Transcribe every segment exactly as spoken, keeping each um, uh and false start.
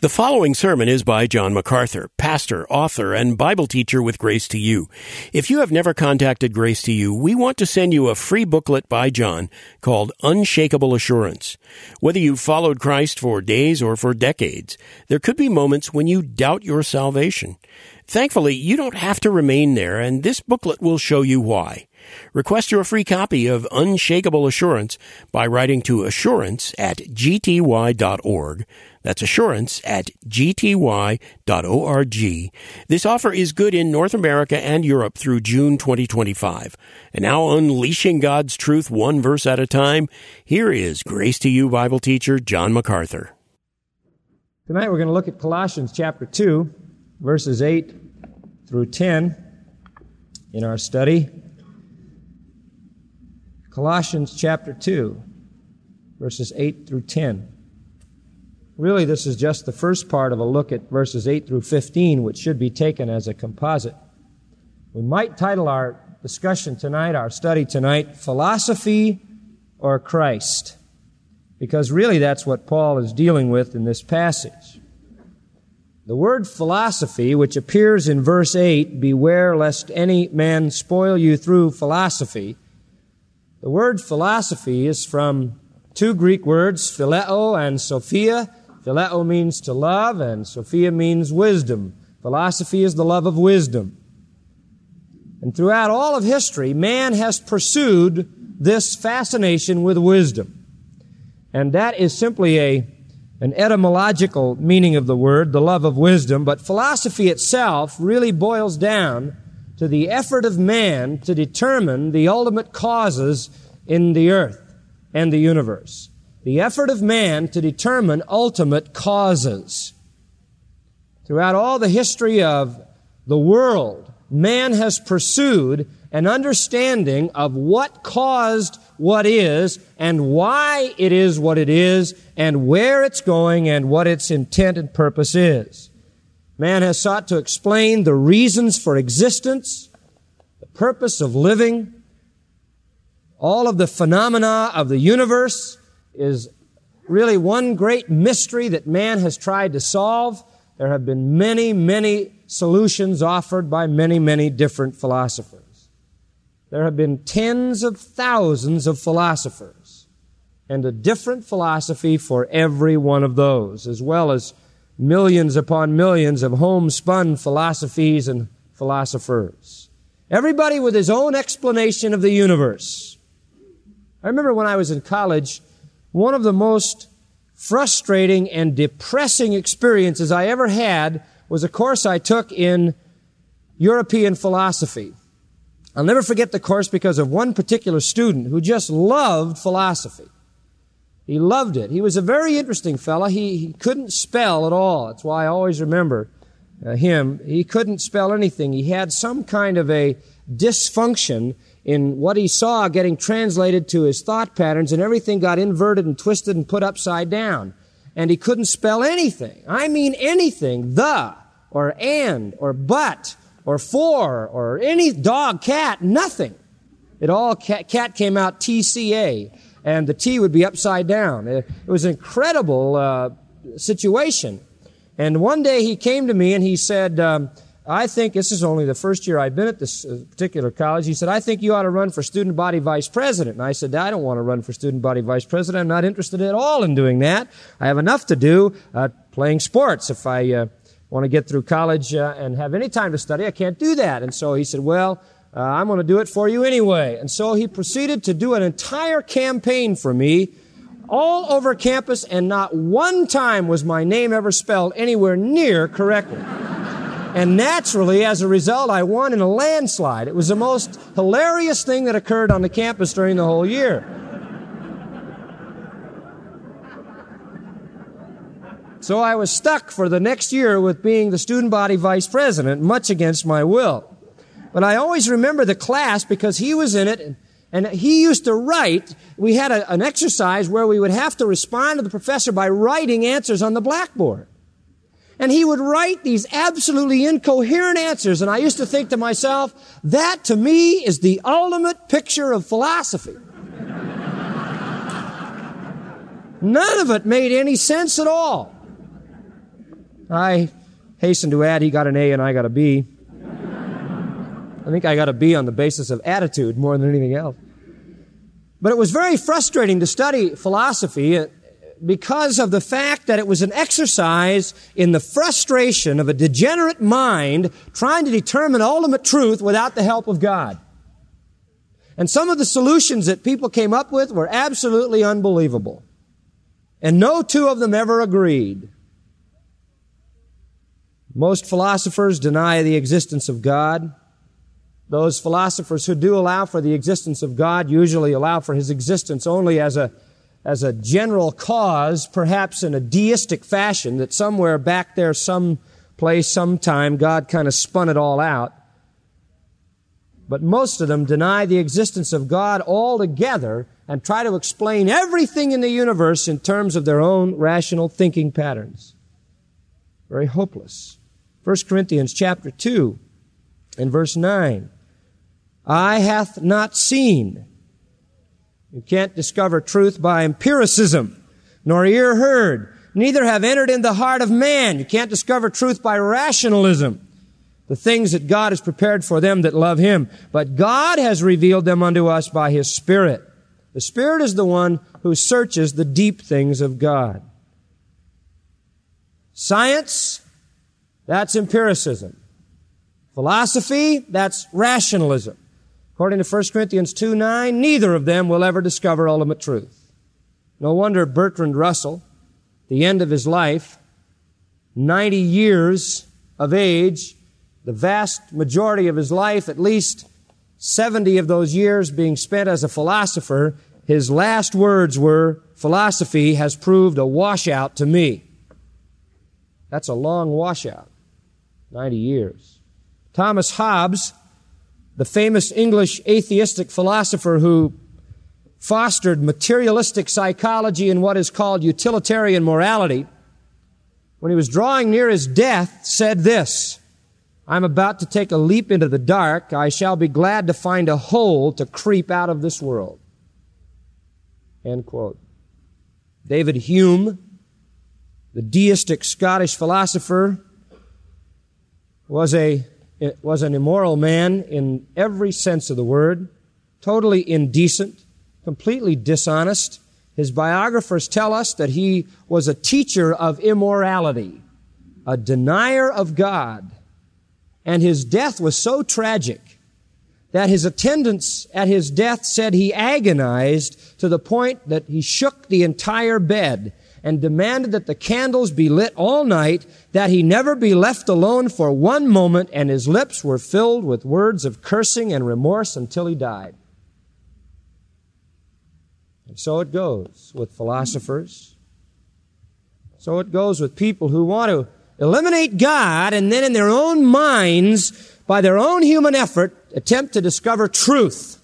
The following sermon is by John MacArthur, pastor, author, and Bible teacher with Grace to You. If you have never contacted Grace to You, we want to send you a free booklet by John called Unshakable Assurance. Whether you've followed Christ for days or for decades, there could be moments when you doubt your salvation. Thankfully, you don't have to remain there, and this booklet will show you why. Request your free copy of Unshakable Assurance by writing to assurance at g t y dot org. That's assurance at g t y dot org. This offer is good in North America and Europe through June twenty twenty-five. And now, unleashing God's truth one verse at a time, here is Grace to You Bible teacher John MacArthur. Tonight we're going to look at Colossians chapter two, verses eight through ten in our study. Colossians chapter two, verses eight through ten. Really, this is just the first part of a look at verses eight through fifteen, which should be taken as a composite. We might title our discussion tonight, our study tonight, Philosophy or Christ, because really that's what Paul is dealing with in this passage. The word philosophy, which appears in verse eight, beware lest any man spoil you through philosophy. The word philosophy is from two Greek words, phileo and sophia. Phileo means to love, and sophia means wisdom. Philosophy is the love of wisdom. And throughout all of history, man has pursued this fascination with wisdom. And that is simply a, an etymological meaning of the word, the love of wisdom. But philosophy itself really boils down to the effort of man to determine the ultimate causes in the earth and the universe. The effort of man to determine ultimate causes. Throughout all the history of the world, man has pursued an understanding of what caused what is and why it is what it is and where it's going and what its intent and purpose is. Man has sought to explain the reasons for existence, the purpose of living. All of the phenomena of the universe is really one great mystery that man has tried to solve. There have been many, many solutions offered by many, many different philosophers. There have been tens of thousands of philosophers and a different philosophy for every one of those, as well as millions upon millions of homespun philosophies and philosophers. Everybody with his own explanation of the universe. I remember when I was in college, one of the most frustrating and depressing experiences I ever had was a course I took in European philosophy. I'll never forget the course because of one particular student who just loved philosophy. He loved it. He was a very interesting fellow. He, he couldn't spell at all. That's why I always remember uh, him. He couldn't spell anything. He had some kind of a dysfunction in what he saw getting translated to his thought patterns, and everything got inverted and twisted and put upside down. And he couldn't spell anything. I mean anything. The, or and, or but, or for, or any dog, cat, nothing. It all, cat, cat came out T C A. And the T would be upside down. It was an incredible uh, situation. And one day he came to me and he said, um, I think, this is only the first year I've been at this uh, particular college, he said, I think you ought to run for student body vice president. And I said, I don't want to run for student body vice president. I'm not interested at all in doing that. I have enough to do uh, playing sports. If I uh, want to get through college uh, and have any time to study, I can't do that. And so he said, well, Uh, I'm going to do it for you anyway. And so he proceeded to do an entire campaign for me all over campus, and not one time was my name ever spelled anywhere near correctly. And naturally, as a result, I won in a landslide. It was the most hilarious thing that occurred on the campus during the whole year. So I was stuck for the next year with being the student body vice president, much against my will. But I always remember the class because he was in it, and, and he used to write. We had a, an exercise where we would have to respond to the professor by writing answers on the blackboard. And he would write these absolutely incoherent answers, and I used to think to myself, that to me is the ultimate picture of philosophy. None of it made any sense at all. I hasten to add he got an A and I got a B. I think I got a B on the basis of attitude more than anything else. But it was very frustrating to study philosophy because of the fact that it was an exercise in the frustration of a degenerate mind trying to determine ultimate truth without the help of God. And some of the solutions that people came up with were absolutely unbelievable. And no two of them ever agreed. Most philosophers deny the existence of God. Those philosophers who do allow for the existence of God usually allow for His existence only as a, as a general cause, perhaps in a deistic fashion, that somewhere back there, some place, sometime, God kind of spun it all out. But most of them deny the existence of God altogether and try to explain everything in the universe in terms of their own rational thinking patterns. Very hopeless. First Corinthians chapter two and verse nine. Eye hath not seen. You can't discover truth by empiricism, nor ear heard, neither have entered in the heart of man. You can't discover truth by rationalism. The things that God has prepared for them that love Him. But God has revealed them unto us by His Spirit. The Spirit is the one who searches the deep things of God. Science, that's empiricism. Philosophy, that's rationalism. According to First Corinthians two nine, neither of them will ever discover ultimate truth. No wonder Bertrand Russell, at the end of his life, ninety years of age, the vast majority of his life, at least seventy of those years being spent as a philosopher, his last words were, "Philosophy has proved a washout to me." That's a long washout, ninety years. Thomas Hobbes, the famous English atheistic philosopher who fostered materialistic psychology and what is called utilitarian morality, when he was drawing near his death, said this, "I'm about to take a leap into the dark. I shall be glad to find a hole to creep out of this world." End quote. David Hume, the deistic Scottish philosopher, was a was an immoral man in every sense of the word, totally indecent, completely dishonest. His biographers tell us that he was a teacher of immorality, a denier of God. And his death was so tragic that his attendants at his death said he agonized to the point that he shook the entire bed and demanded that the candles be lit all night, that he never be left alone for one moment, and his lips were filled with words of cursing and remorse until he died. And so it goes with philosophers. So it goes with people who want to eliminate God and then in their own minds, by their own human effort, attempt to discover truth.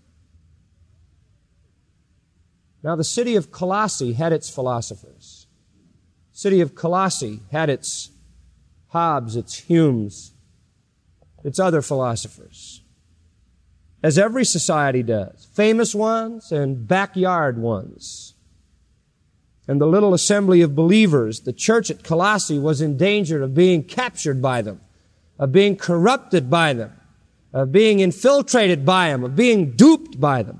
Now, the city of Colossae had its philosophers. The city of Colossae had its Hobbes, its Humes, its other philosophers. As every society does. Famous ones and backyard ones. And the little assembly of believers, the church at Colossae, was in danger of being captured by them, of being corrupted by them, of being infiltrated by them, of being duped by them.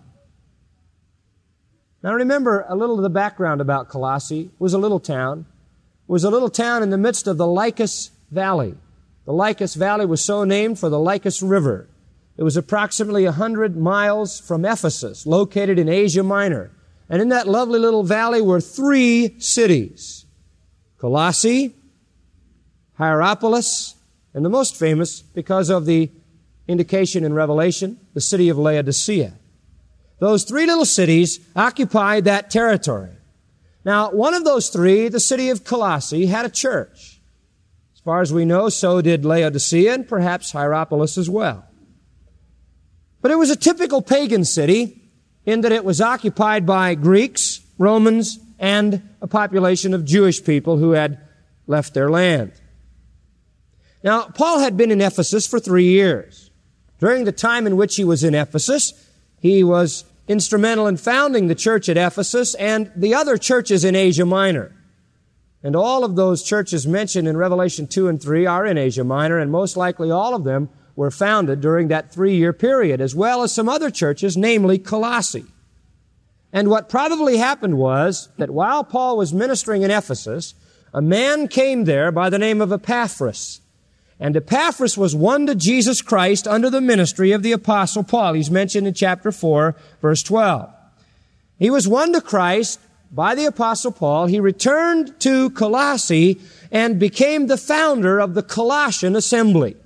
Now remember a little of the background about Colossae. It was a little town. It was a little town in the midst of the Lycus Valley. The Lycus Valley was so named for the Lycus River. It was approximately a hundred miles from Ephesus, located in Asia Minor. And in that lovely little valley were three cities: Colossae, Hierapolis, and the most famous, because of the indication in Revelation, the city of Laodicea. Those three little cities occupied that territory. Now, one of those three, the city of Colossae, had a church. As far as we know, so did Laodicea and perhaps Hierapolis as well. But it was a typical pagan city in that it was occupied by Greeks, Romans, and a population of Jewish people who had left their land. Now, Paul had been in Ephesus for three years. During the time in which he was in Ephesus, he was instrumental in founding the church at Ephesus and the other churches in Asia Minor. And all of those churches mentioned in Revelation two and three are in Asia Minor, and most likely all of them were founded during that three-year period, as well as some other churches, namely Colossae. And what probably happened was that while Paul was ministering in Ephesus, a man came there by the name of Epaphras. And Epaphras was won to Jesus Christ under the ministry of the Apostle Paul. He's mentioned in chapter four, verse twelve. He was won to Christ by the Apostle Paul. He returned to Colossae and became the founder of the Colossian assembly.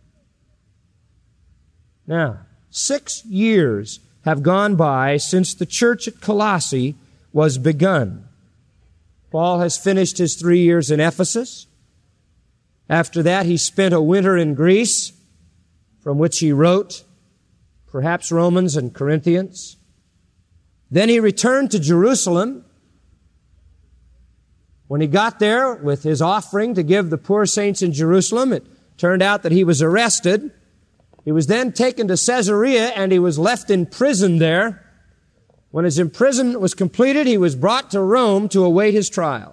Now, six years have gone by since the church at Colossae was begun. Paul has finished his three years in Ephesus. After that, he spent a winter in Greece, from which he wrote perhaps Romans and Corinthians. Then he returned to Jerusalem. When he got there with his offering to give the poor saints in Jerusalem, it turned out that he was arrested. He was then taken to Caesarea, and he was left in prison there. When his imprisonment was completed, he was brought to Rome to await his trial.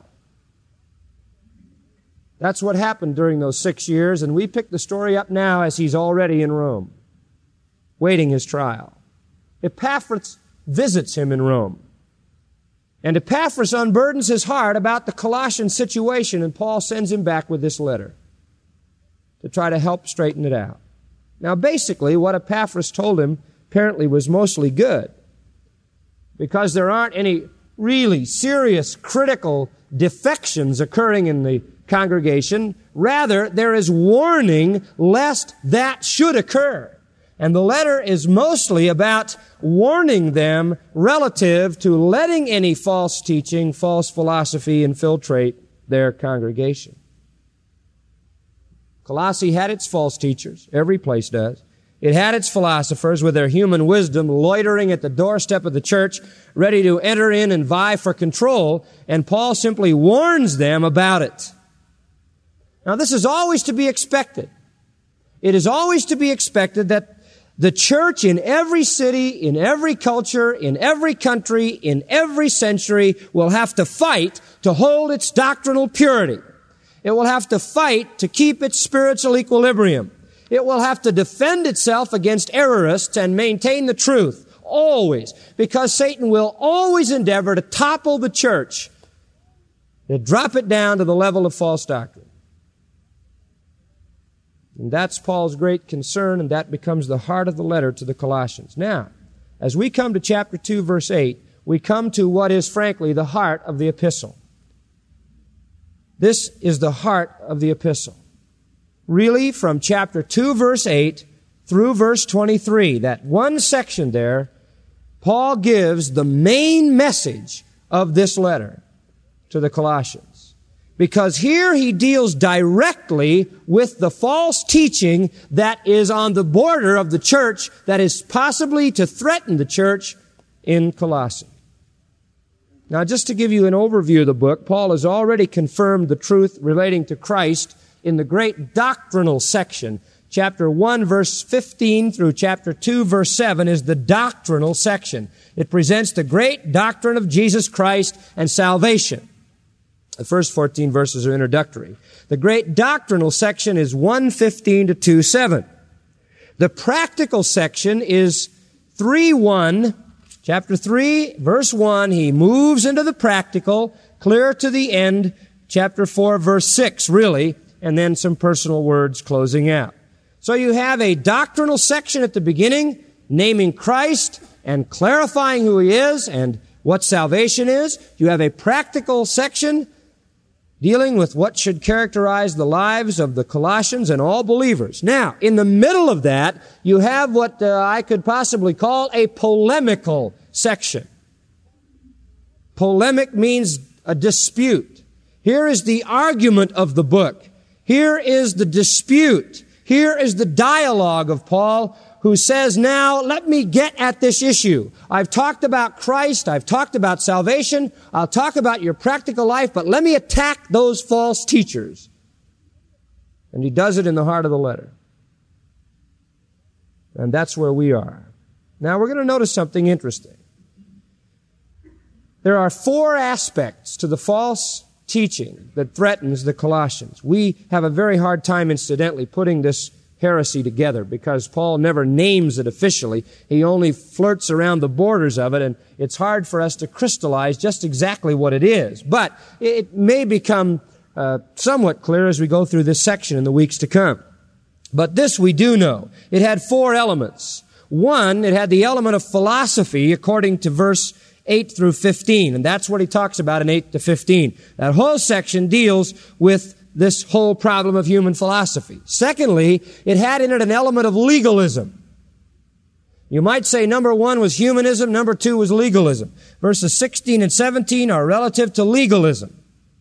That's what happened during those six years, and we pick the story up now as he's already in Rome, waiting his trial. Epaphras visits him in Rome. And Epaphras unburdens his heart about the Colossian situation, and Paul sends him back with this letter to try to help straighten it out. Now, basically, what Epaphras told him apparently was mostly good, because there aren't any really serious critical defections occurring in the congregation. Rather, there is warning lest that should occur. And the letter is mostly about warning them relative to letting any false teaching, false philosophy infiltrate their congregation. Colossae had its false teachers. Every place does. It had its philosophers with their human wisdom loitering at the doorstep of the church, ready to enter in and vie for control, and Paul simply warns them about it. Now, this is always to be expected. It is always to be expected that the church in every city, in every culture, in every country, in every century will have to fight to hold its doctrinal purity. It will have to fight to keep its spiritual equilibrium. It will have to defend itself against errorists and maintain the truth, always, because Satan will always endeavor to topple the church, to drop it down to the level of false doctrine. And that's Paul's great concern, and that becomes the heart of the letter to the Colossians. Now, as we come to chapter two, verse eight, we come to what is, frankly, the heart of the epistle. This is the heart of the epistle. Really, from chapter two, verse eight, through verse twenty-three, that one section there, Paul gives the main message of this letter to the Colossians. Because here he deals directly with the false teaching that is on the border of the church, that is possibly to threaten the church in Colossae. Now, just to give you an overview of the book, Paul has already confirmed the truth relating to Christ in the great doctrinal section. Chapter one, verse fifteen through chapter two, verse seven is the doctrinal section. It presents the great doctrine of Jesus Christ and salvation. The first fourteen verses are introductory. The great doctrinal section is one fifteen to two seven. The practical section is three one. Chapter three, verse one, he moves into the practical, clear to the end. Chapter four, verse six, really, and then some personal words closing out. So you have a doctrinal section at the beginning, naming Christ and clarifying who He is and what salvation is. You have a practical section dealing with what should characterize the lives of the Colossians and all believers. Now, in the middle of that, you have what uh, I could possibly call a polemical section. Polemic means a dispute. Here is the argument of the book. Here is the dispute. Here is the dialogue of Paul, who says, now, let me get at this issue. I've talked about Christ. I've talked about salvation. I'll talk about your practical life, but let me attack those false teachers. And he does it in the heart of the letter. And that's where we are. Now, we're going to notice something interesting. There are four aspects to the false teaching that threatens the Colossians. We have a very hard time, incidentally, putting this heresy together because Paul never names it officially. He only flirts around the borders of it, and it's hard for us to crystallize just exactly what it is. But it may become uh, somewhat clear as we go through this section in the weeks to come. But this we do know. It had four elements. One, it had the element of philosophy according to verse eight through fifteen, and that's what he talks about in eight to fifteen. That whole section deals with this whole problem of human philosophy. Secondly, it had in it an element of legalism. You might say number one was humanism, number two was legalism. Verses sixteen and seventeen are relative to legalism.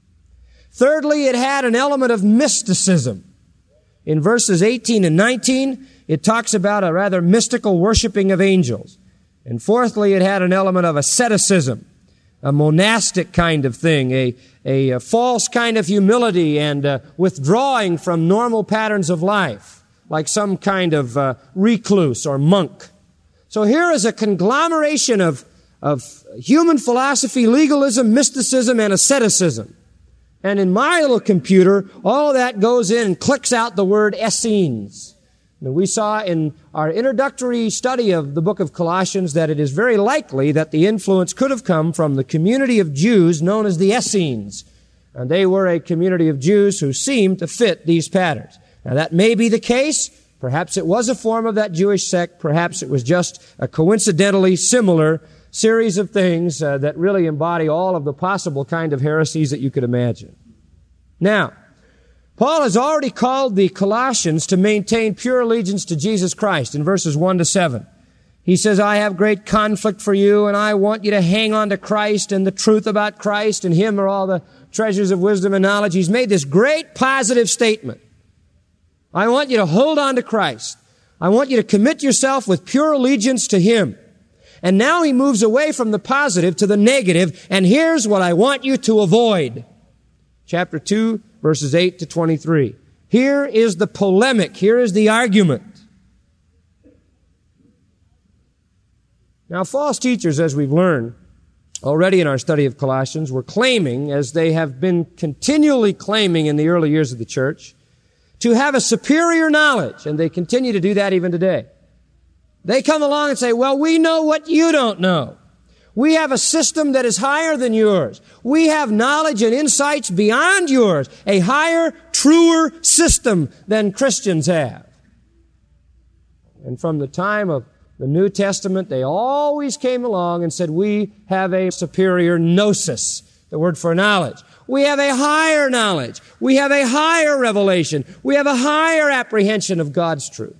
Thirdly, it had an element of mysticism. In verses eighteen and nineteen, it talks about a rather mystical worshiping of angels. And fourthly, it had an element of asceticism, a monastic kind of thing, a, a, a false kind of humility and uh, withdrawing from normal patterns of life, like some kind of uh, recluse or monk. So here is a conglomeration of, of human philosophy, legalism, mysticism, and asceticism. And in my little computer, all of that goes in and clicks out the word Essenes. And we saw in our introductory study of the book of Colossians that it is very likely that the influence could have come from the community of Jews known as the Essenes. And they were a community of Jews who seemed to fit these patterns. Now that may be the case. Perhaps it was a form of that Jewish sect. Perhaps it was just a coincidentally similar series of things uh, that really embody all of the possible kind of heresies that you could imagine. Now, Paul has already called the Colossians to maintain pure allegiance to Jesus Christ in verses one to seven. He says, I have great conflict for you, and I want you to hang on to Christ and the truth about Christ, and Him are all the treasures of wisdom and knowledge. He's made this great positive statement. I want you to hold on to Christ. I want you to commit yourself with pure allegiance to Him. And now he moves away from the positive to the negative, and here's what I want you to avoid. Chapter two, verses eight to twenty-three. Here is the polemic. Here is the argument. Now, false teachers, as we've learned already in our study of Colossians, were claiming, as they have been continually claiming in the early years of the church, to have a superior knowledge, and they continue to do that even today. They come along and say, well, we know what you don't know. We have a system that is higher than yours. We have knowledge and insights beyond yours, a higher, truer system than Christians have. And from the time of the New Testament, they always came along and said, we have a superior gnosis, the word for knowledge. We have a higher knowledge. We have a higher revelation. We have a higher apprehension of God's truth.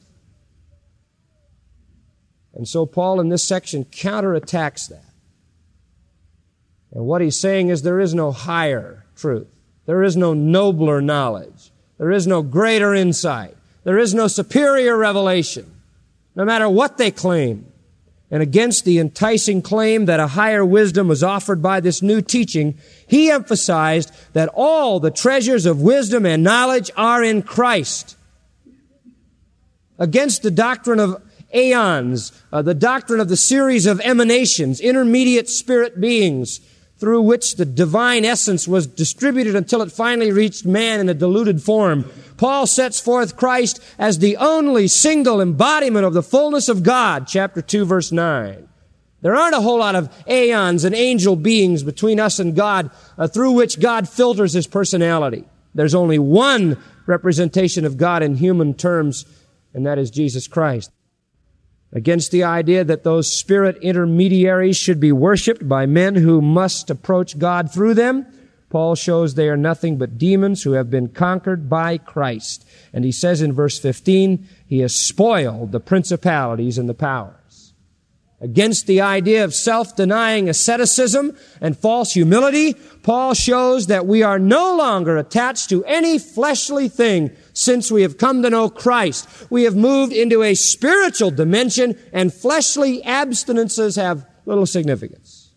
And so Paul in this section counterattacks that. And what he's saying is there is no higher truth. There is no nobler knowledge. There is no greater insight. There is no superior revelation, no matter what they claim. And against the enticing claim that a higher wisdom was offered by this new teaching, he emphasized that all the treasures of wisdom and knowledge are in Christ. Against the doctrine of aeons, uh, the doctrine of the series of emanations, intermediate spirit beings, through which the divine essence was distributed until it finally reached man in a diluted form. Paul sets forth Christ as the only single embodiment of the fullness of God, chapter two, verse nine. There aren't a whole lot of aeons and angel beings between us and God uh, through which God filters His personality. There's only one representation of God in human terms, and that is Jesus Christ. Against the idea that those spirit intermediaries should be worshipped by men who must approach God through them, Paul shows they are nothing but demons who have been conquered by Christ. And he says in verse fifteen, He has spoiled the principalities and the powers. Against the idea of self-denying asceticism and false humility, Paul shows that we are no longer attached to any fleshly thing since we have come to know Christ. We have moved into a spiritual dimension, and fleshly abstinences have little significance.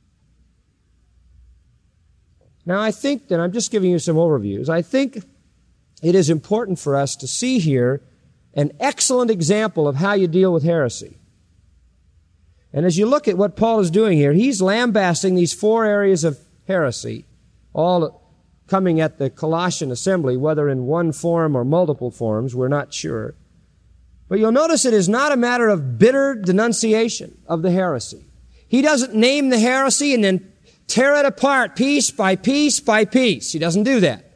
Now, I think that I'm just giving you some overviews. I think it is important for us to see here an excellent example of how you deal with heresy. And as you look at what Paul is doing here, he's lambasting these four areas of heresy, all coming at the Colossian assembly, whether in one form or multiple forms, we're not sure. But you'll notice it is not a matter of bitter denunciation of the heresy. He doesn't name the heresy and then tear it apart piece by piece by piece. He doesn't do that.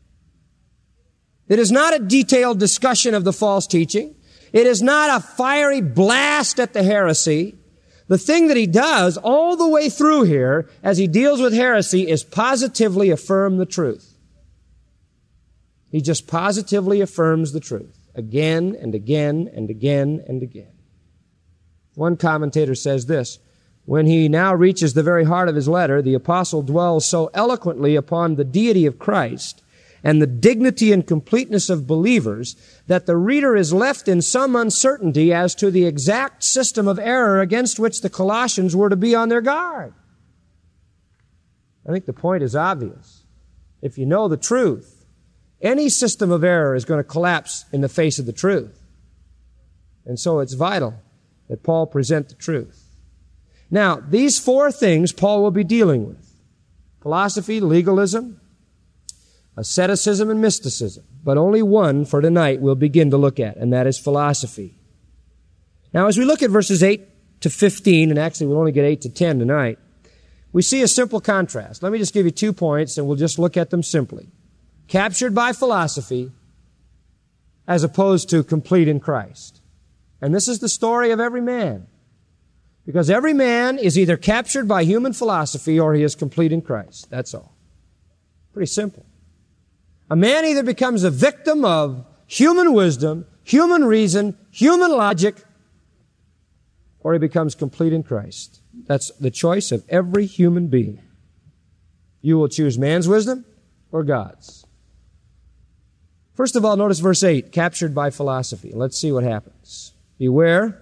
It is not a detailed discussion of the false teaching. It is not a fiery blast at the heresy. The thing that he does all the way through here as he deals with heresy is positively affirm the truth. He just positively affirms the truth again and again and again and again. One commentator says this, when he now reaches the very heart of his letter, the apostle dwells so eloquently upon the deity of Christ and the dignity and completeness of believers that the reader is left in some uncertainty as to the exact system of error against which the Colossians were to be on their guard. I think the point is obvious. If you know the truth, any system of error is going to collapse in the face of the truth. And so it's vital that Paul present the truth. Now, these four things Paul will be dealing with: philosophy, legalism, asceticism, and mysticism. But only one for tonight we'll begin to look at, and that is philosophy. Now, as we look at verses eight to fifteen, and actually we'll only get eight to ten tonight, we see a simple contrast. Let me just give you two points, and we'll just look at them simply. Captured by philosophy as opposed to complete in Christ. And this is the story of every man. Because every man is either captured by human philosophy or he is complete in Christ. That's all. Pretty simple. A man either becomes a victim of human wisdom, human reason, human logic, or he becomes complete in Christ. That's the choice of every human being. You will choose man's wisdom or God's. First of all, notice verse eight, captured by philosophy. Let's see what happens. Beware,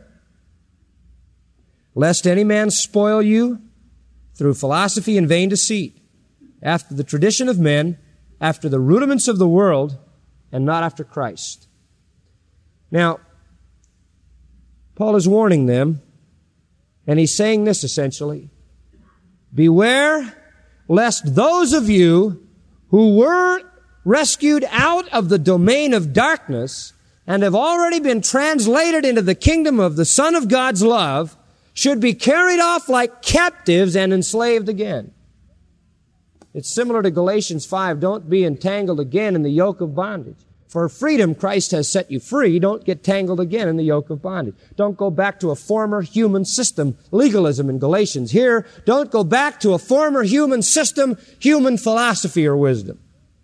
lest any man spoil you through philosophy and vain deceit, after the tradition of men, after the rudiments of the world, and not after Christ. Now, Paul is warning them, and he's saying this essentially: beware lest those of you who were rescued out of the domain of darkness and have already been translated into the kingdom of the Son of God's love should be carried off like captives and enslaved again. It's similar to Galatians five. Don't be entangled again in the yoke of bondage. For freedom, Christ has set you free. Don't get tangled again in the yoke of bondage. Don't go back to a former human system, legalism in Galatians. Here, don't go back to a former human system, human philosophy or wisdom.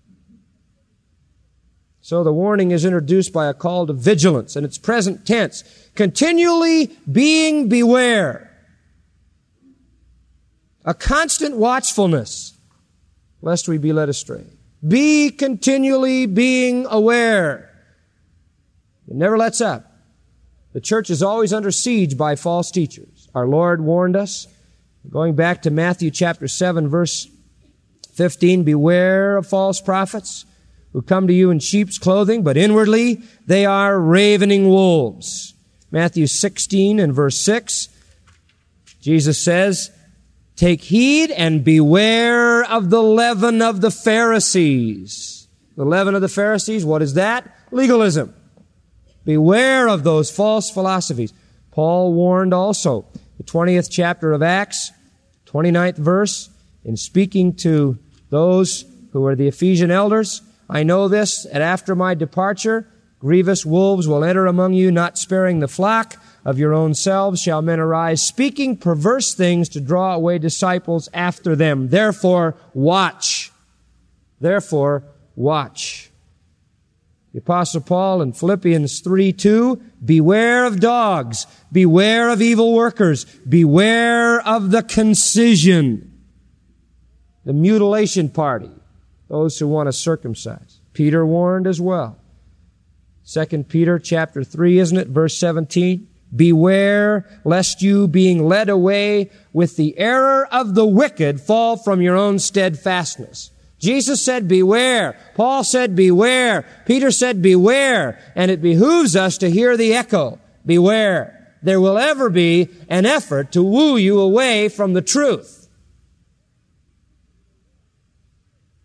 So the warning is introduced by a call to vigilance, and it's present tense. Continually being beware. A constant watchfulness, lest we be led astray. Be continually being aware. It never lets up. The church is always under siege by false teachers. Our Lord warned us, going back to Matthew chapter seven, verse fifteen, beware of false prophets who come to you in sheep's clothing, but inwardly they are ravening wolves. Matthew sixteen and verse six, Jesus says, take heed and beware of the leaven of the Pharisees. The leaven of the Pharisees, what is that? Legalism. Beware of those false philosophies. Paul warned also, the twentieth chapter of Acts, twenty-ninth verse, in speaking to those who are the Ephesian elders, I know this, that after my departure, grievous wolves will enter among you, not sparing the flock. Of your own selves shall men arise, speaking perverse things to draw away disciples after them. Therefore, watch. Therefore, watch. The Apostle Paul in Philippians three two, beware of dogs, beware of evil workers, beware of the concision, the mutilation party, those who want to circumcise. Peter warned as well. Second Peter chapter three, isn't it? Verse seventeen. Beware lest you, being led away with the error of the wicked, fall from your own steadfastness. Jesus said, beware. Paul said, beware. Peter said, beware. And it behooves us to hear the echo. Beware. There will ever be an effort to woo you away from the truth.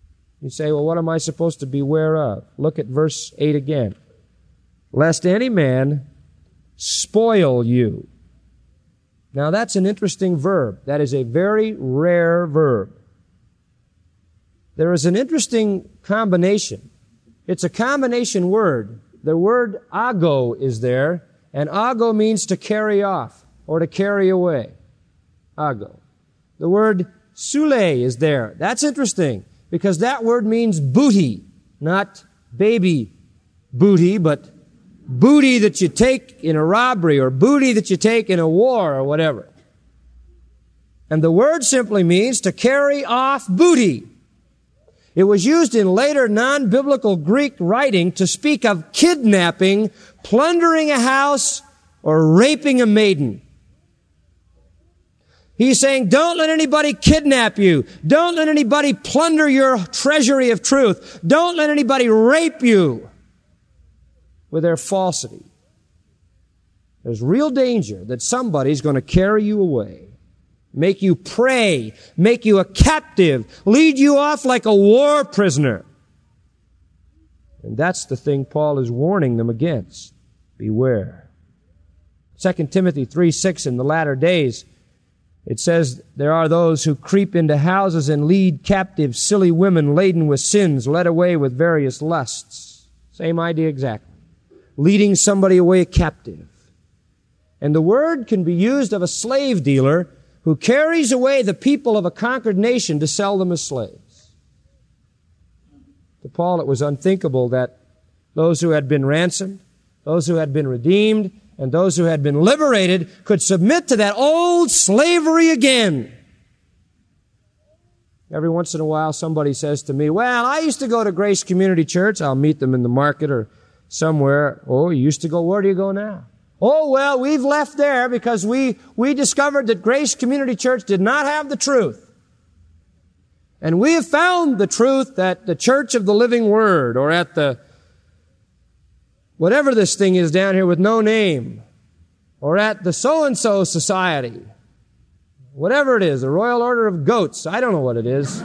You say, well, what am I supposed to beware of? Look at verse eight again. Lest any man spoil you. Now that's an interesting verb. That is a very rare verb. There is an interesting combination. It's a combination word. The word ago is there, and ago means to carry off or to carry away. Ago. The word sule is there. That's interesting because that word means booty, not baby booty, but booty that you take in a robbery or booty that you take in a war or whatever. And the word simply means to carry off booty. It was used in later non-biblical Greek writing to speak of kidnapping, plundering a house, or raping a maiden. He's saying, don't let anybody kidnap you. Don't let anybody plunder your treasury of truth. Don't let anybody rape you with their falsity. There's real danger that somebody's going to carry you away, make you prey, make you a captive, lead you off like a war prisoner. And that's the thing Paul is warning them against. Beware. Second Timothy three six, in the latter days, it says, there are those who creep into houses and lead captive silly women laden with sins, led away with various lusts. Same idea exactly. Leading somebody away captive. And the word can be used of a slave dealer who carries away the people of a conquered nation to sell them as slaves. To Paul, it was unthinkable that those who had been ransomed, those who had been redeemed, and those who had been liberated could submit to that old slavery again. Every once in a while, somebody says to me, well, I used to go to Grace Community Church. I'll meet them in the market or somewhere. Oh, you used to go? Where do you go now? Oh, well, we've left there because we, we discovered that Grace Community Church did not have the truth. And we have found the truth at the Church of the Living Word or at the whatever this thing is down here with no name, or at the so-and-so society, whatever it is, the Royal Order of Goats, I don't know what it is.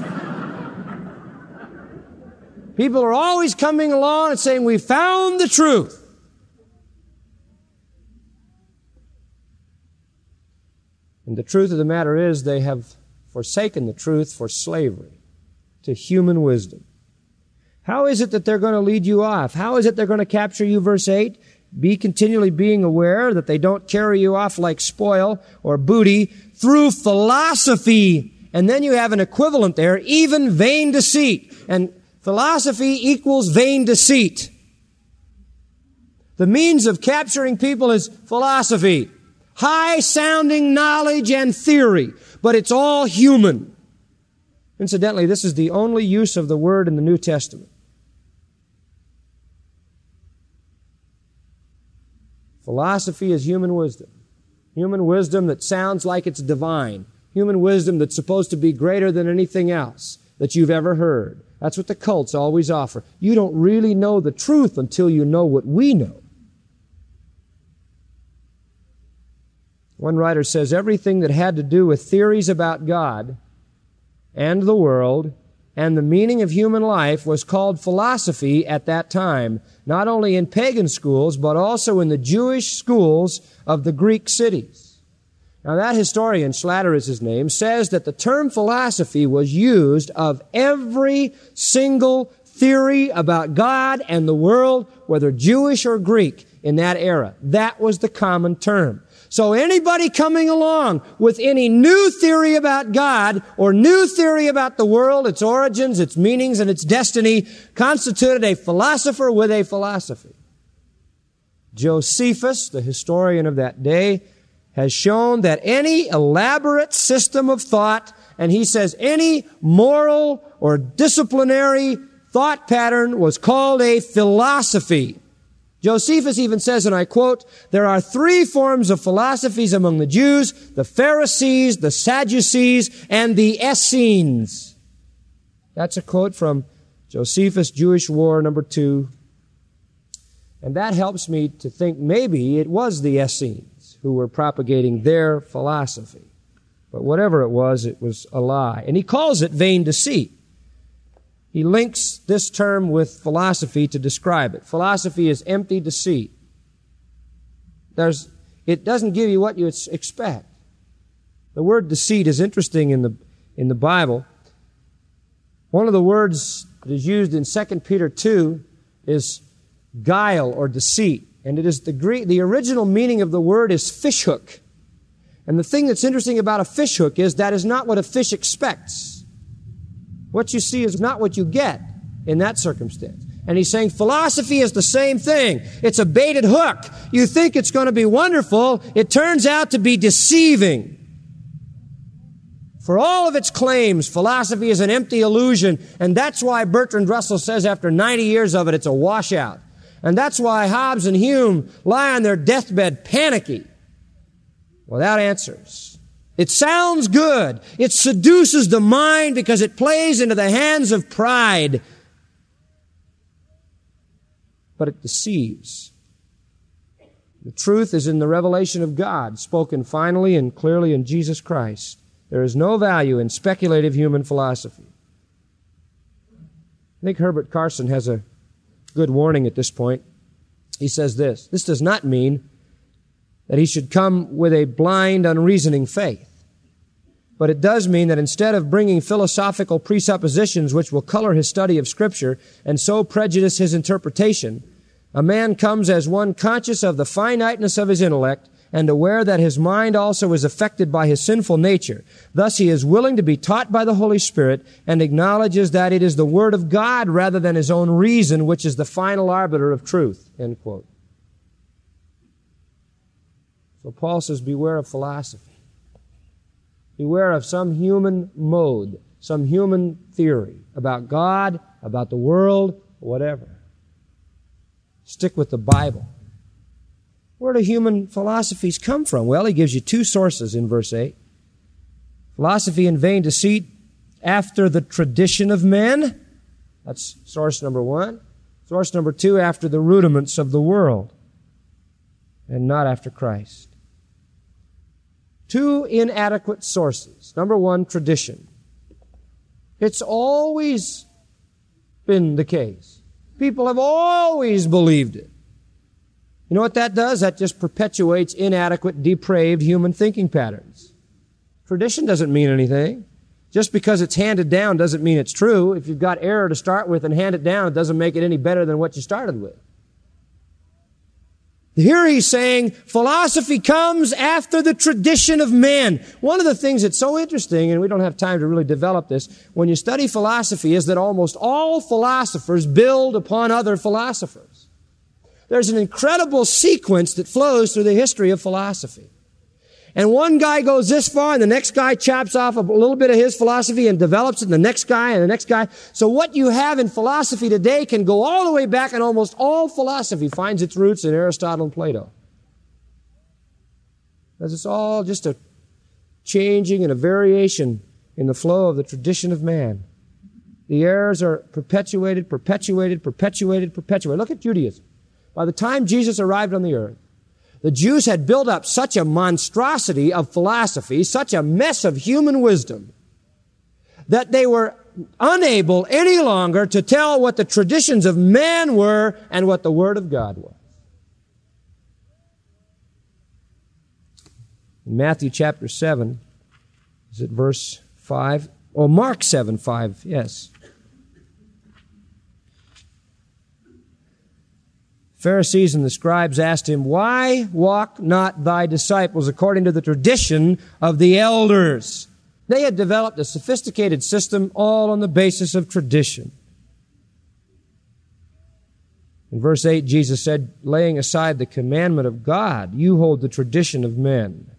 People are always coming along and saying, we found the truth. And the truth of the matter is they have forsaken the truth for slavery to human wisdom. How is it that they're going to lead you off? How is it they're going to capture you? Verse eight, be continually being aware that they don't carry you off like spoil or booty through philosophy. And then you have an equivalent there, even vain deceit. And philosophy equals vain deceit. The means of capturing people is philosophy. High-sounding knowledge and theory, but it's all human. Incidentally, this is the only use of the word in the New Testament. Philosophy is human wisdom. Human wisdom that sounds like it's divine. Human wisdom that's supposed to be greater than anything else that you've ever heard. That's what the cults always offer. You don't really know the truth until you know what we know. One writer says everything that had to do with theories about God and the world and the meaning of human life was called philosophy at that time, not only in pagan schools, but also in the Jewish schools of the Greek cities. Now that historian, Schlatter is his name, says that the term philosophy was used of every single theory about God and the world, whether Jewish or Greek, in that era. That was the common term. So anybody coming along with any new theory about God or new theory about the world, its origins, its meanings, and its destiny constituted a philosopher with a philosophy. Josephus, the historian of that day, has shown that any elaborate system of thought, and he says any moral or disciplinary thought pattern was called a philosophy. Josephus even says, and I quote, there are three forms of philosophies among the Jews, the Pharisees, the Sadducees, and the Essenes. That's a quote from Josephus, Jewish War, number two. And that helps me to think maybe it was the Essenes who were propagating their philosophy. But whatever it was, it was a lie. And he calls it vain deceit. he links this term with philosophy to describe it. Philosophy is empty deceit. There's, it doesn't give you what you expect. The word deceit is interesting in the, in the Bible. One of the words that is used in Second Peter two is guile or deceit. And it is the Greek, the original meaning of the word is fishhook. And the thing that's interesting about a fishhook is that is not what a fish expects. What you see is not what you get in that circumstance. And he's saying philosophy is the same thing. It's a baited hook. You think it's going to be wonderful. It turns out to be deceiving. For all of its claims, philosophy is an empty illusion. And that's why Bertrand Russell says after ninety years of it, it's a washout. And that's why Hobbes and Hume lie on their deathbed panicky, without answers. It sounds good. It seduces the mind because it plays into the hands of pride. But it deceives. The truth is in the revelation of God, spoken finally and clearly in Jesus Christ. There is no value in speculative human philosophy. I think Herbert Carson has a good warning at this point. He says this: this does not mean that he should come with a blind, unreasoning faith. But it does mean that instead of bringing philosophical presuppositions which will color his study of Scripture and so prejudice his interpretation, a man comes as one conscious of the finiteness of his intellect and aware that his mind also is affected by his sinful nature. Thus he is willing to be taught by the Holy Spirit and acknowledges that it is the Word of God rather than his own reason which is the final arbiter of truth. End quote. So Paul says, beware of philosophy. Beware of some human mode, some human theory about God, about the world, whatever. Stick with the Bible. Where do human philosophies come from? Well, he gives you two sources in verse eight. Philosophy and vain deceit after the tradition of men. That's source number one. Source number two, after the rudiments of the world, and not after Christ. Two inadequate sources. Number one, tradition. It's always been the case. People have always believed it. You know what that does? That just perpetuates inadequate, depraved human thinking patterns. Tradition doesn't mean anything. Just because it's handed down doesn't mean it's true. If you've got error to start with and hand it down, it doesn't make it any better than what you started with. Here he's saying philosophy comes after the tradition of men. One of the things that's so interesting, and we don't have time to really develop this, when you study philosophy, is that almost all philosophers build upon other philosophers. There's an incredible sequence that flows through the history of philosophy. And one guy goes this far, and the next guy chops off a little bit of his philosophy and develops it, and the next guy, and the next guy. So what you have in philosophy today can go all the way back, and almost all philosophy finds its roots in Aristotle and Plato. Because it's all just a changing and a variation in the flow of the tradition of man. The errors are perpetuated, perpetuated, perpetuated, perpetuated. Look at Judaism. By the time Jesus arrived on the earth, the Jews had built up such a monstrosity of philosophy, such a mess of human wisdom, that they were unable any longer to tell what the traditions of man were and what the Word of God was. In Matthew chapter seven, is it verse five? Oh, Mark seven, five, yes. Pharisees and the scribes asked him, "Why walk not thy disciples according to the tradition of the elders?" They had developed a sophisticated system all on the basis of tradition. In verse eight, Jesus said, laying aside the commandment of God, you hold the tradition of men.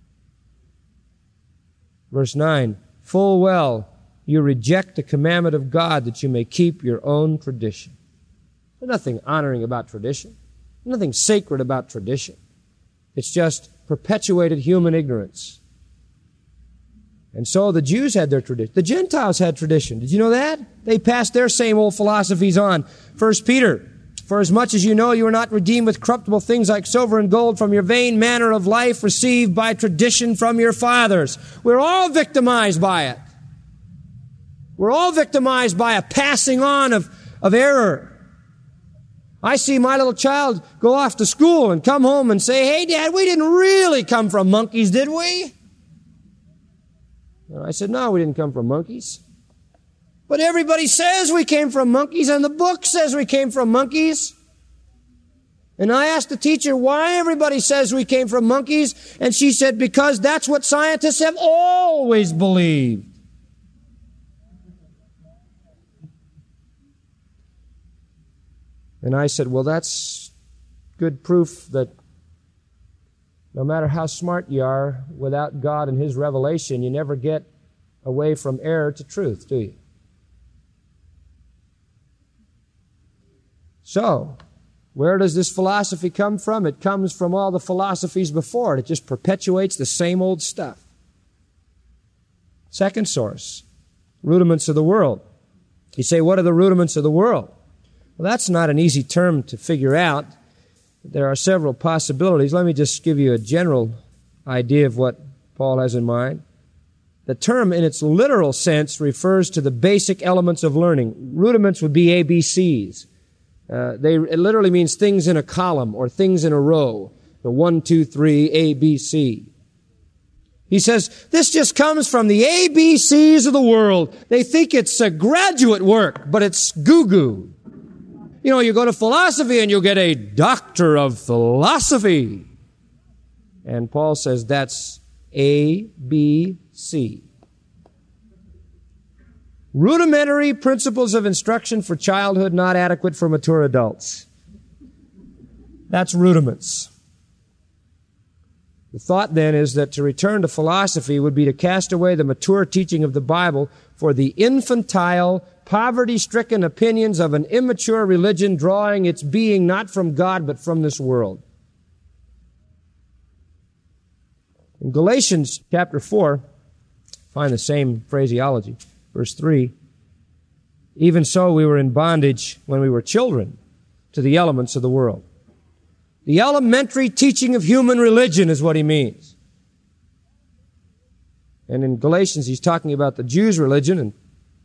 Verse nine, full well you reject the commandment of God that you may keep your own tradition. There's nothing honoring about tradition. Nothing sacred about tradition. It's just perpetuated human ignorance. And so the Jews had their tradition. The Gentiles had tradition. Did you know that? They passed their same old philosophies on. First Peter, for as much as you know you are not redeemed with corruptible things like silver and gold from your vain manner of life received by tradition from your fathers. We're all victimized by it. We're all victimized by a passing on of, of error. I see my little child go off to school and come home and say, "Hey, Dad, we didn't really come from monkeys, did we?" And I said, "No, we didn't come from monkeys." "But everybody says we came from monkeys, and the book says we came from monkeys." And I asked the teacher why everybody says we came from monkeys, and she said, "Because that's what scientists have always believed." And I said, "Well, that's good proof that no matter how smart you are, without God and His revelation, you never get away from error to truth, do you?" So, where does this philosophy come from? It comes from all the philosophies before it. It just perpetuates the same old stuff. Second source, rudiments of the world. You say, what are the rudiments of the world? Well, that's not an easy term to figure out. There are several possibilities. Let me just give you a general idea of what Paul has in mind. The term in its literal sense refers to the basic elements of learning. Rudiments would be A B Cs. Uh, they, it literally means things in a column or things in a row. The one, two, three, A, B, C. He says, this just comes from the A B Cs of the world. They think it's a graduate work, but it's goo-goo. You know, you go to philosophy and you'll get a doctor of philosophy. And Paul says that's A, B, C. Rudimentary principles of instruction for childhood, not adequate for mature adults. That's rudiments. The thought then is that to return to philosophy would be to cast away the mature teaching of the Bible for the infantile, poverty-stricken opinions of an immature religion drawing its being not from God but from this world. In Galatians chapter four, find the same phraseology. Verse three, even so we were in bondage when we were children to the elements of the world. The elementary teaching of human religion is what he means. And in Galatians he's talking about the Jews' religion, and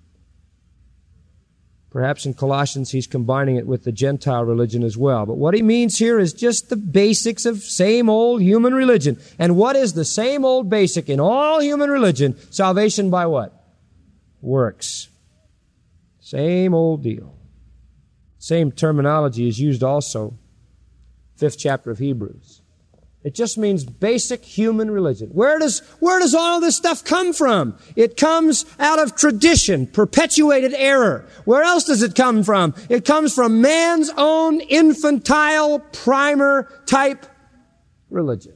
perhaps in Colossians he's combining it with the Gentile religion as well. But what he means here is just the basics of same old human religion. And what is the same old basic in all human religion? Salvation by what? Works. Same old deal. Same terminology is used also, fifth chapter of Hebrews. It just means basic human religion. Where does, where does all this stuff come from? It comes out of tradition, perpetuated error. Where else does it come from? It comes from man's own infantile, primer type religion.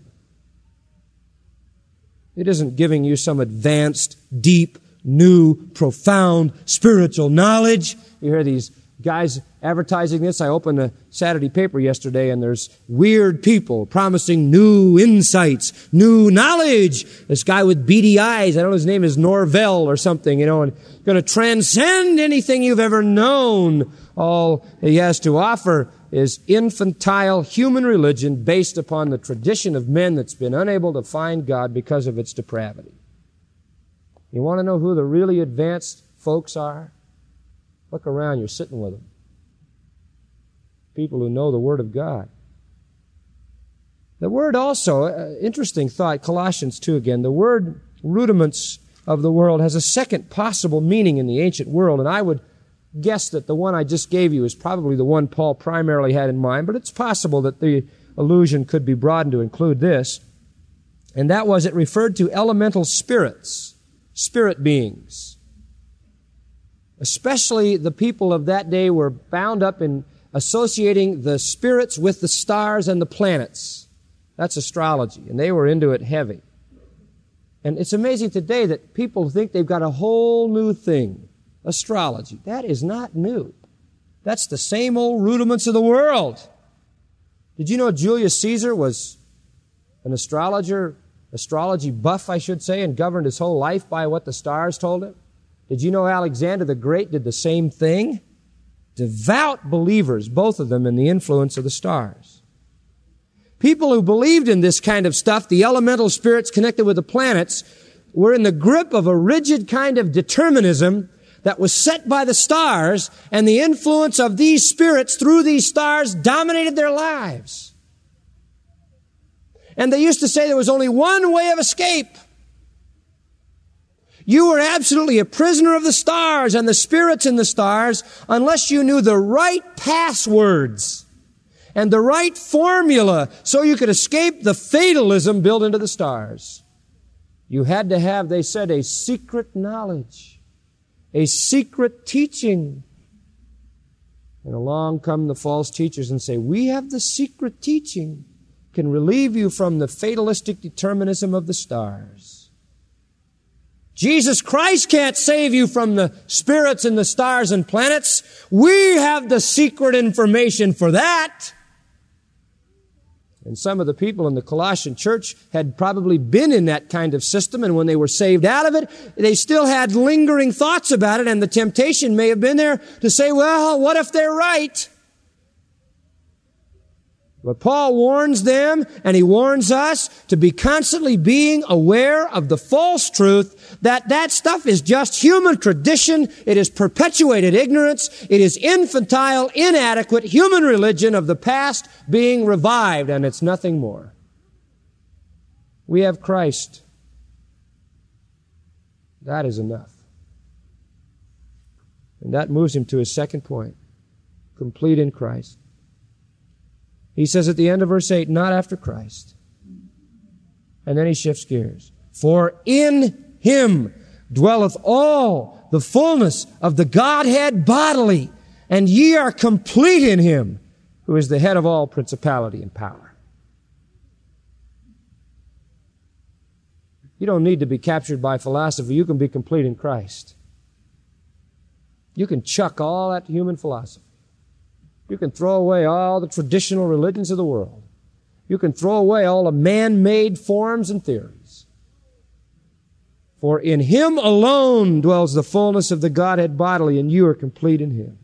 It isn't giving you some advanced, deep, new, profound spiritual knowledge. You hear these guys advertising this. I opened a Saturday paper yesterday and there's weird people promising new insights, new knowledge. This guy with beady eyes, I don't know, his name is Norvell or something, you know, and going to transcend anything you've ever known. All he has to offer is infantile human religion based upon the tradition of men that's been unable to find God because of its depravity. You want to know who the really advanced folks are? Look around, you're sitting with them. People who know the Word of God. The word also, uh, interesting thought, Colossians two again, the word rudiments of the world has a second possible meaning in the ancient world, and I would guess that the one I just gave you is probably the one Paul primarily had in mind, but it's possible that the allusion could be broadened to include this, and that was it referred to elemental spirits, spirit beings. Especially the people of that day were bound up in associating the spirits with the stars and the planets. That's astrology, and they were into it heavy. And it's amazing today that people think they've got a whole new thing, astrology. That is not new. That's the same old rudiments of the world. Did you know Julius Caesar was an astrologer, astrology buff, I should say, and governed his whole life by what the stars told him? Did you know Alexander the Great did the same thing? Devout believers, both of them, in the influence of the stars. People who believed in this kind of stuff, the elemental spirits connected with the planets, were in the grip of a rigid kind of determinism that was set by the stars, and the influence of these spirits through these stars dominated their lives. And they used to say there was only one way of escape. You were absolutely a prisoner of the stars and the spirits in the stars unless you knew the right passwords and the right formula so you could escape the fatalism built into the stars. You had to have, they said, a secret knowledge, a secret teaching. And along come the false teachers and say, we have the secret teaching, can relieve you from the fatalistic determinism of the stars. Jesus Christ can't save you from the spirits and the stars and planets. We have the secret information for that. And some of the people in the Colossian church had probably been in that kind of system, and when they were saved out of it, they still had lingering thoughts about it, and the temptation may have been there to say, well, what if they're right? But Paul warns them, and he warns us to be constantly being aware of the false truth that that stuff is just human tradition. It is perpetuated ignorance. It is infantile, inadequate human religion of the past being revived, and it's nothing more. We have Christ. That is enough. And that moves him to his second point, complete in Christ. He says at the end of verse eight, not after Christ. And then he shifts gears. For in him dwelleth all the fullness of the Godhead bodily, and ye are complete in him, who is the head of all principality and power. You don't need to be captured by philosophy. You can be complete in Christ. You can chuck all that human philosophy. You can throw away all the traditional religions of the world. You can throw away all the man-made forms and theories. For in him alone dwells the fullness of the Godhead bodily, and you are complete in him.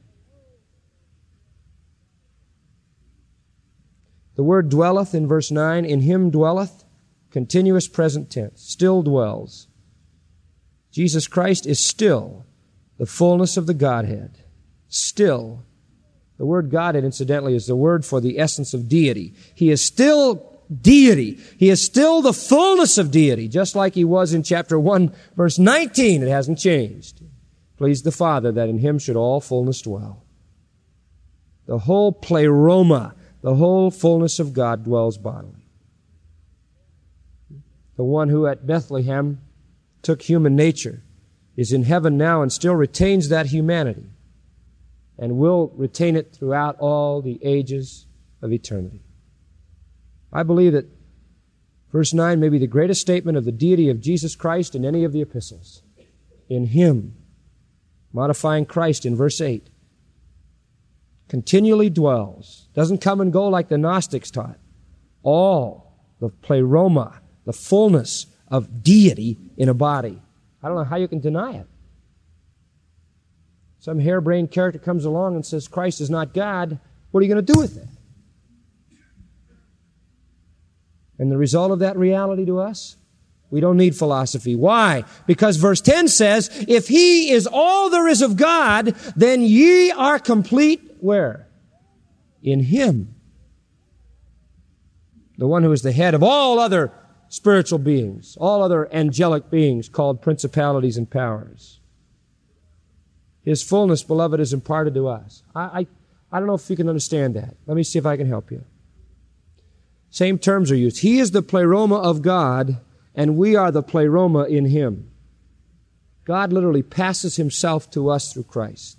The word dwelleth in verse nine, in him dwelleth, continuous present tense, still dwells. Jesus Christ is still the fullness of the Godhead. Still. The word Godhead, incidentally, is the word for the essence of deity. He is still deity. He is still the fullness of deity, just like he was in chapter one, verse nineteen. It hasn't changed. Please the Father that in him should all fullness dwell. The whole pleroma, the whole fullness of God dwells bodily. The one who at Bethlehem took human nature is in heaven now and still retains that humanity, and will retain it throughout all the ages of eternity. I believe that verse nine may be the greatest statement of the deity of Jesus Christ in any of the epistles. In him, modifying Christ in verse eight, continually dwells, doesn't come and go like the Gnostics taught. All the pleroma, the fullness of deity in a body. I don't know how you can deny it. Some harebrained character comes along and says Christ is not God. What are you going to do with it? And the result of that reality to us? We don't need philosophy. Why? Because verse ten says, if he is all there is of God, then ye are complete where? In him. The one who is the head of all other spiritual beings, all other angelic beings called principalities and powers. His fullness, beloved, is imparted to us. I, I, I don't know if you can understand that. Let me see if I can help you. Same terms are used. He is the pleroma of God, and we are the pleroma in him. God literally passes himself to us through Christ.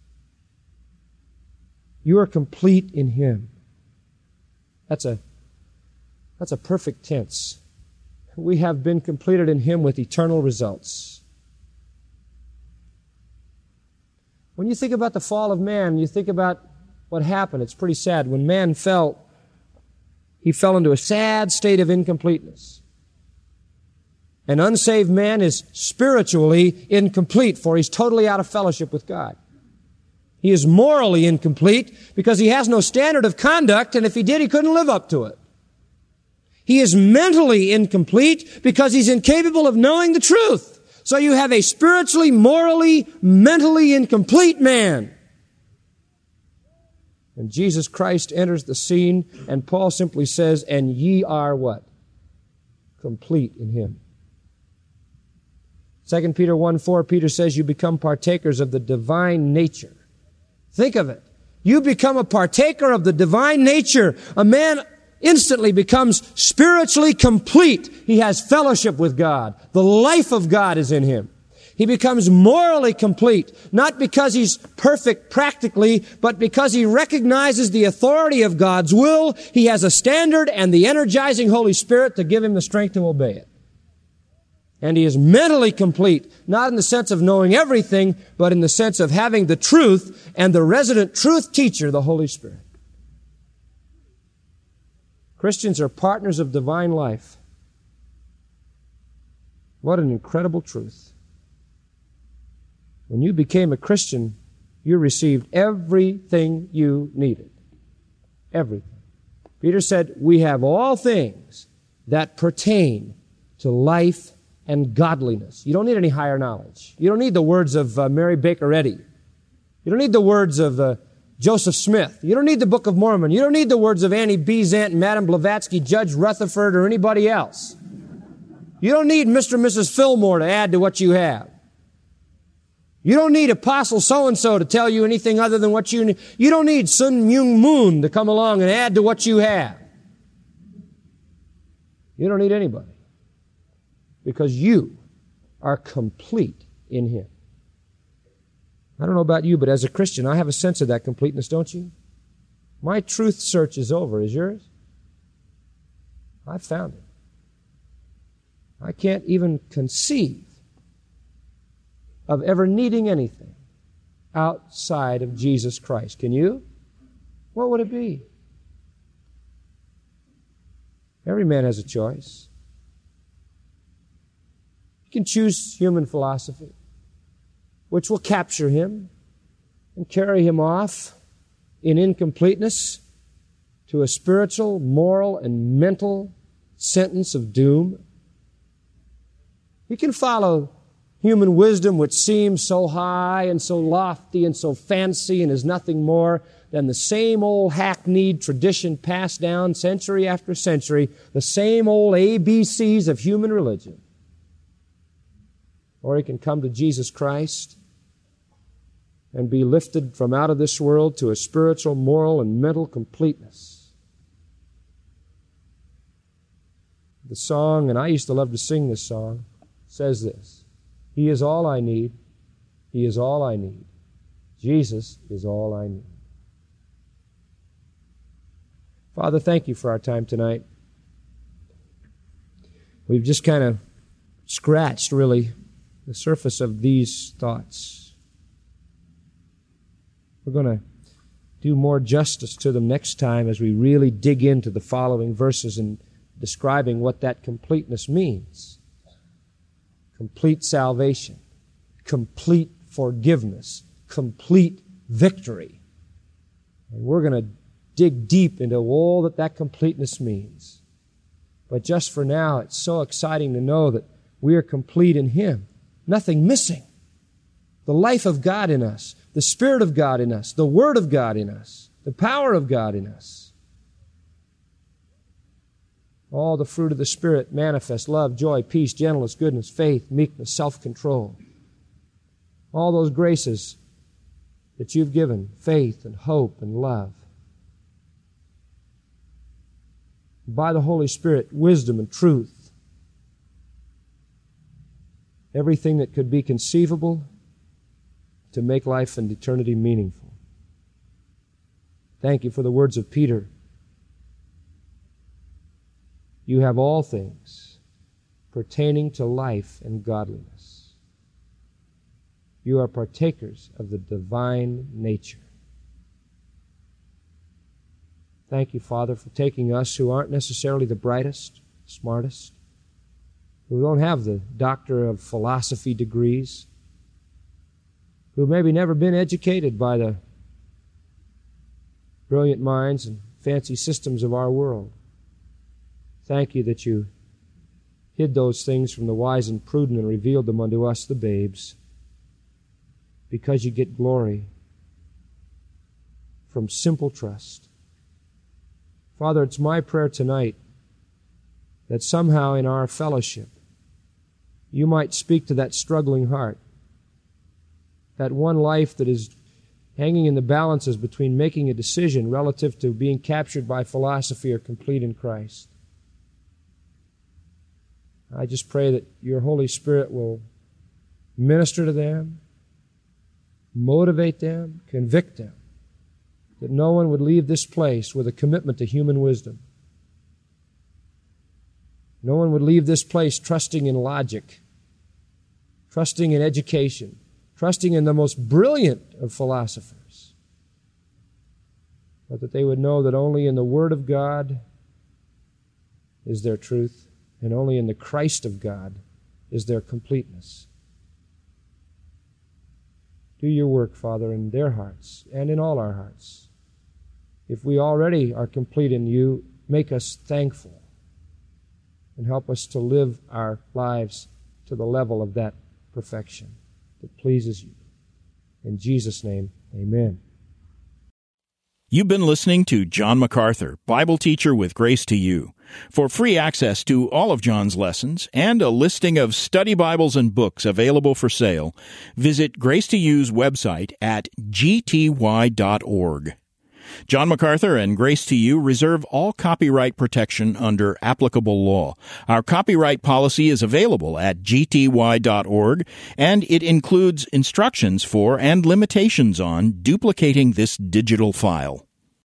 You are complete in him. That's a, that's a perfect tense. We have been completed in him with eternal results. When you think about the fall of man, you think about what happened. It's pretty sad. When man fell, he fell into a sad state of incompleteness. An unsaved man is spiritually incomplete, for he's totally out of fellowship with God. He is morally incomplete because he has no standard of conduct, and if he did, he couldn't live up to it. He is mentally incomplete because he's incapable of knowing the truth. So you have a spiritually, morally, mentally incomplete man. And Jesus Christ enters the scene, and Paul simply says, and ye are what? Complete in Him. Second Peter one four, Peter says, you become partakers of the divine nature. Think of it. You become a partaker of the divine nature. A man instantly becomes spiritually complete. He has fellowship with God. The life of God is in him. He becomes morally complete, not because he's perfect practically, but because he recognizes the authority of God's will. He has a standard and the energizing Holy Spirit to give him the strength to obey it. And he is mentally complete, not in the sense of knowing everything, but in the sense of having the truth and the resident truth teacher, the Holy Spirit. Christians are partners of divine life. What an incredible truth. When you became a Christian, you received everything you needed. Everything. Peter said, we have all things that pertain to life and godliness. You don't need any higher knowledge. You don't need the words of uh, Mary Baker Eddy. You don't need the words of uh, Joseph Smith. You don't need the Book of Mormon. You don't need the words of Annie Besant, Madame Blavatsky, Judge Rutherford, or anybody else. You don't need Mister and Missus Fillmore to add to what you have. You don't need Apostle so-and-so to tell you anything other than what you need. You don't need Sun Myung Moon to come along and add to what you have. You don't need anybody. Because you are complete in Him. I don't know about you, but as a Christian, I have a sense of that completeness, don't you? My truth search is over. Is yours? I've found it. I can't even conceive of ever needing anything outside of Jesus Christ. Can you? What would it be? Every man has a choice. He can choose human philosophy, which will capture him and carry him off in incompleteness to a spiritual, moral, and mental sentence of doom. He can follow human wisdom, which seems so high and so lofty and so fancy and is nothing more than the same old hackneyed tradition passed down century after century, the same old A B Cs of human religion. Or he can come to Jesus Christ and be lifted from out of this world to a spiritual, moral, and mental completeness. The song, and I used to love to sing this song, says this: He is all I need. He is all I need. Jesus is all I need. Father, thank you for our time tonight. We've just kind of scratched, really, the surface of these thoughts. We're going to do more justice to them next time as we really dig into the following verses and describing what that completeness means. Complete salvation, complete forgiveness, complete victory. And we're going to dig deep into all that that completeness means. But just for now, it's so exciting to know that we are complete in Him. Nothing missing. The life of God in us, the Spirit of God in us, the Word of God in us, the power of God in us. All the fruit of the Spirit manifest: love, joy, peace, gentleness, goodness, faith, meekness, self-control. All those graces that you've given, faith and hope and love. By the Holy Spirit, wisdom and truth. Everything that could be conceivable to make life and eternity meaningful. Thank you for the words of Peter. You have all things pertaining to life and godliness. You are partakers of the divine nature. Thank you, Father, for taking us who aren't necessarily the brightest, smartest, who don't have the doctor of philosophy degrees, who maybe never been educated by the brilliant minds and fancy systems of our world. Thank you that you hid those things from the wise and prudent and revealed them unto us, the babes, because you get glory from simple trust. Father, it's my prayer tonight that somehow in our fellowship you might speak to that struggling heart, that one life that is hanging in the balances between making a decision relative to being captured by philosophy or complete in Christ. I just pray that your Holy Spirit will minister to them, motivate them, convict them, that no one would leave this place with a commitment to human wisdom. No one would leave this place trusting in logic, trusting in education, trusting in the most brilliant of philosophers, but that they would know that only in the Word of God is their truth, and only in the Christ of God is their completeness. Do your work, Father, in their hearts and in all our hearts. If we already are complete in you, make us thankful and help us to live our lives to the level of that perfection that pleases you. In Jesus' name, amen. You've been listening to John MacArthur, Bible teacher with Grace to You. For free access to all of John's lessons and a listing of study Bibles and books available for sale, visit Grace to You's website at g t y dot org. John MacArthur and Grace to You reserve all copyright protection under applicable law. Our copyright policy is available at g t y dot org, and it includes instructions for and limitations on duplicating this digital file.